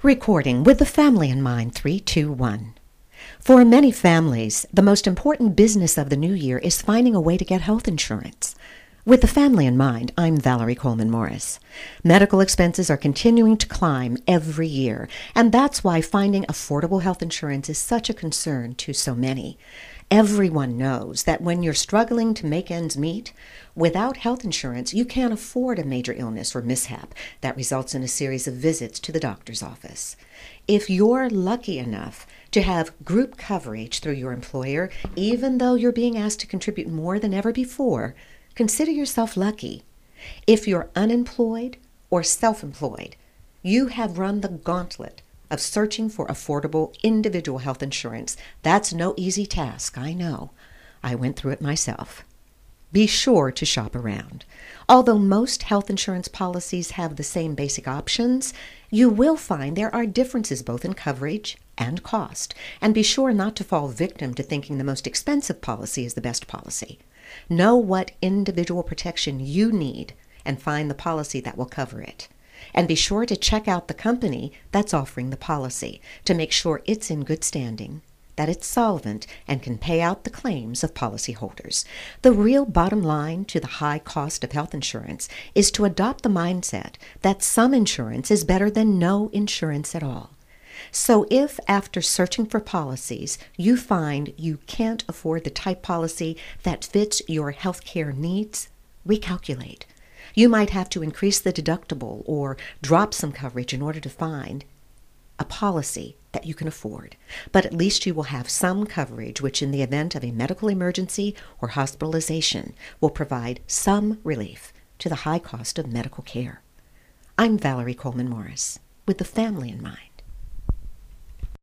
Recording with the family in mind, 3, 2, 1. For many families, the most important business of the new year is finding a way to get health insurance. With the family in mind, I'm Valerie Coleman Morris. Medical expenses are continuing to climb every year, and that's why finding affordable health insurance is such a concern to so many. Everyone knows that when you're struggling to make ends meet, without health insurance, you can't afford a major illness or mishap that results in a series of visits to the doctor's office. If you're lucky enough to have group coverage through your employer, even though you're being asked to contribute more than ever before, consider yourself lucky. If you're unemployed or self-employed, you have run the gauntlet of searching for affordable individual health insurance. That's no easy task, I know. I went through it myself. Be sure to shop around. Although most health insurance policies have the same basic options, you will find there are differences both in coverage and cost. And be sure not to fall victim to thinking the most expensive policy is the best policy. Know what individual protection you need and find the policy that will cover it. And be sure to check out the company that's offering the policy to make sure it's in good standing, that it's solvent, and can pay out the claims of policyholders. The real bottom line to the high cost of health insurance is to adopt the mindset that some insurance is better than no insurance at all. So if, after searching for policies, you find you can't afford the type policy that fits your health care needs, recalculate. You might have to increase the deductible or drop some coverage in order to find a policy that you can afford. But at least you will have some coverage which, in the event of a medical emergency or hospitalization, will provide some relief to the high cost of medical care. I'm Valerie Coleman Morris, with the family in mind.